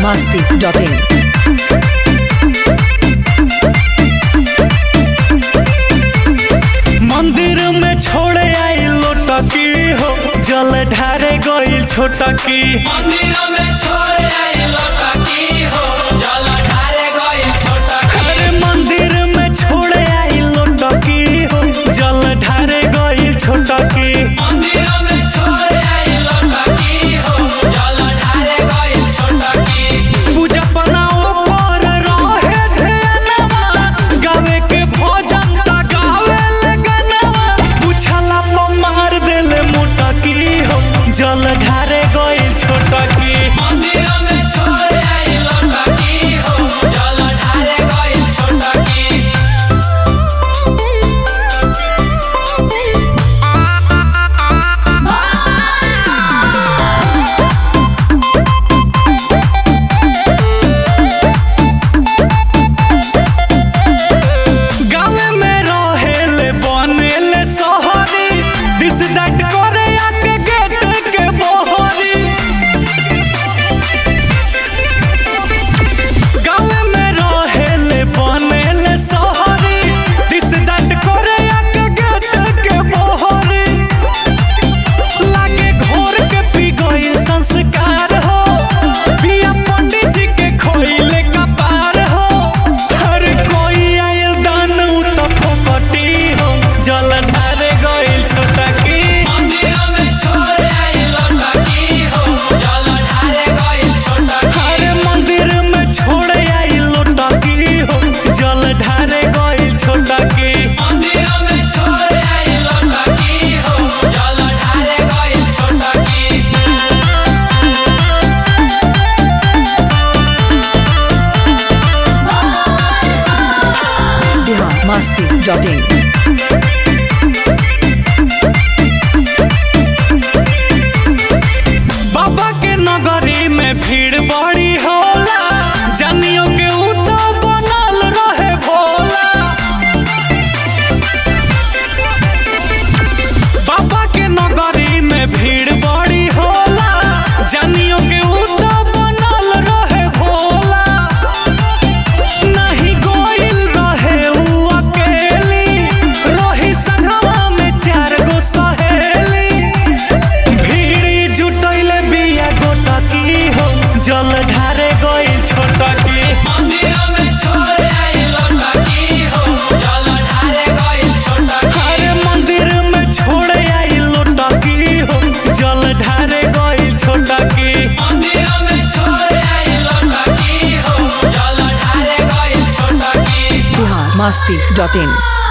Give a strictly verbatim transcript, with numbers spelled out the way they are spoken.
masti dot in. मंदिर में छोड़े आई लोटकी हो, जल ढारे गई छोटकी। मंदिर में छोड़े आई लोटकी हो, जल ढारे गई छोटकी। अरे मंदिर में छोड़े आई लोटकी हो, जल ढारे गई छोटकी। मंदिर में छोड़े आई लोटकी हो, जल ढारे गई छोटकी। पूजा बनाओ पर रहे ध्यानवा, गावे के भजन ता गावे ले गनवा। पूछला तो मार देले मोटकी हो, जल ढारे गई छोटकी। मंदिर में छोड़े आई लोटकी हो, जल ढारे गई छोटकी। गावे में रहेले बनेले सहरी, दिस दैट करे आके गेट के बहरी। गावे में रहेले बनेले सहरी, दिस दैट करे आके गेट के बहरी। लागे घोर के पी गई संस्कार हो, पिया पंडित जी के खोइले कपार हो। हर कोई आयल दान तो फोकटी हो, जल ढारे गई छोटकी। मंदिर में छोड़े आई लोटकी हो, जल ढारे गई छोटकी। हर मंदिर में छोड़े आई लोटकी हो, जल ढारे गई छोटकी। मंदिर में छोड़े आई लोटकी हो, जल ढारे गई छोटकी। Bihar masti dot in. बाबा के नगरी में भीड़ बड़ी होला, जानियो के उ तो बनल रहे भोला। बाबा के नगरी में भीड़ बड़ी होला, जानियो के उ तो बनल रहे भोला। नहीं गोइल रहे उ अकेली, रही संघवा में चार गो सहेली। भीड़ जुटैले बिया गोटकी हो, जल ढारे गई छोटकी। मंदिर में छोड़े आई लोटकी हो, जल ढारे गई छोटकी। हर मंदिर में छोड़े आई लोटकी हो, जल ढारे गई छोटकी। मंदिर में छोड़े आई लोटकी हो, जल ढारे गई छोटकी। Bihar masti dot in.